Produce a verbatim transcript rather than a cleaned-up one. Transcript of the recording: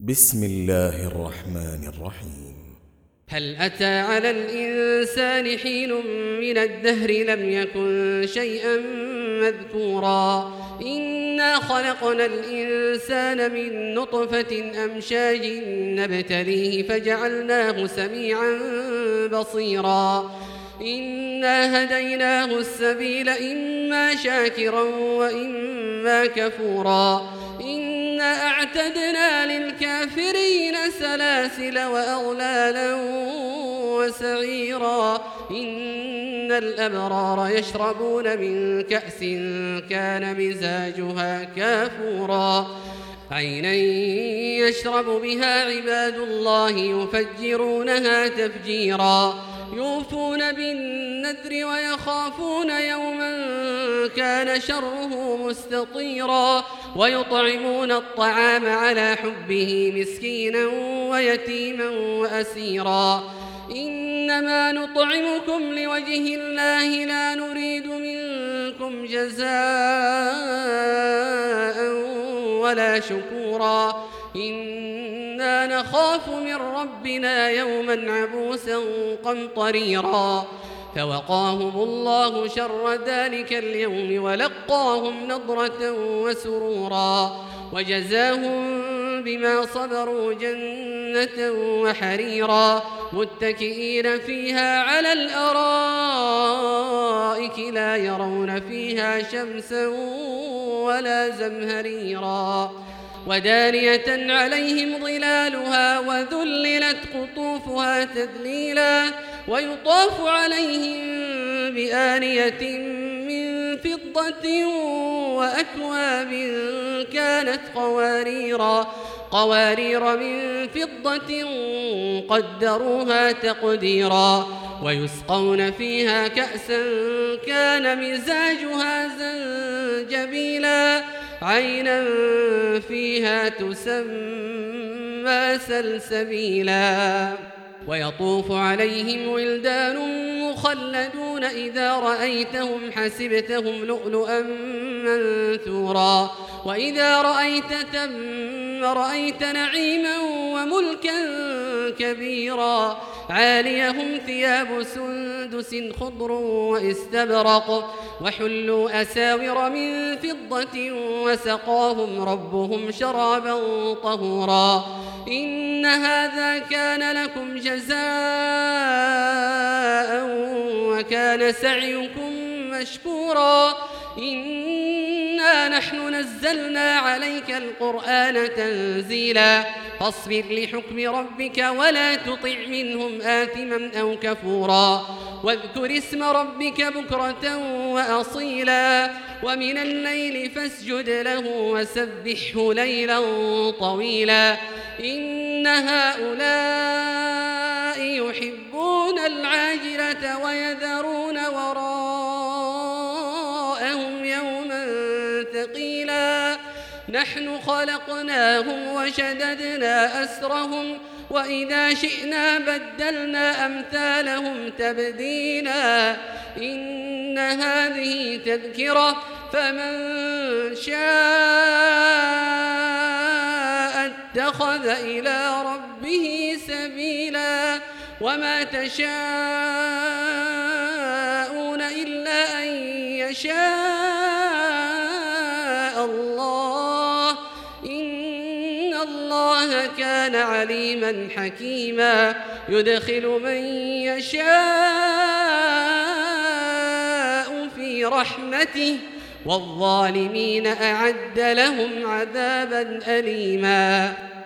بسم الله الرحمن الرحيم. هل أتى على الإنسان حين من الدهر لم يكن شيئا مذكورا إنا خلقنا الإنسان من نطفة أمشاج نبتليه فجعلناه سميعا بصيرا إنا هديناه السبيل إما شاكرا وإما كفورا إنا أعتدنا للكافرين سلاسل وأغلالا وسعيرا إن الأبرار يشربون من كأس كان مزاجها كافورا عينا يشرب بها عباد الله يفجرونها تفجيرا يوفون بالنذر ويخافون يوما كان شره مستطيرا ويطعمون الطعام على حبه مسكينا ويتيما وأسيرا إنما نطعمكم لوجه الله لا نريد منكم جزاء ولا شكورا إنا نخاف من ربنا يوما عبوسا قمطريرا فوقاهم الله شر ذلك اليوم ولقاهم نضرة وسرورا وجزاهم بما صبروا جنة وحريرا متكئين فيها على الأرائك لا يرون فيها شمسا ولا زمهريرا ودانية عليهم ظلالها وذللت قطوفها تذليلا ويطاف عليهم بآنية من فضة وأكواب كانت قواريرا قوارير من فضة قدروها تقديرا ويسقون فيها كأسا كان مزاجها زنجبيلا عينا فيها تسمى سلسبيلا ويطوف عليهم ولدان مخلدون إذا رأيتهم حسبتهم لؤلؤا منثورا وإذا رأيت ثم رأيت نعيما وملكا كبيرا عاليهم ثياب سندس خضر واستبرق وحلوا أساور من فضة وسقاهم ربهم شرابا طهورا إن هذا كان لكم جزاء وكان سعيكم مشكورا إنا نحن نزلنا عليك القرآن تنزيلا فاصبر لحكم ربك ولا تطع منهم آثما أو كفورا واذكر اسم ربك بكرة وأصيلا ومن الليل فاسجد له وسبحه ليلا طويلا إن هؤلاء يحبون العاجلة ويذرون وراءهم يوما ثقيلا نحن خلقناهم وشددنا أسرهم وإذا شئنا بدلنا أمثالهم تبديلا إن هذه تذكرة فمن شاء اتخذ إلى ربه سبيلا وما تشاءون إلا أن يشاء الله إن الله كان عليما حكيما يدخل من يشاء في رحمته والظالمين أعد لهم عذابا أليما.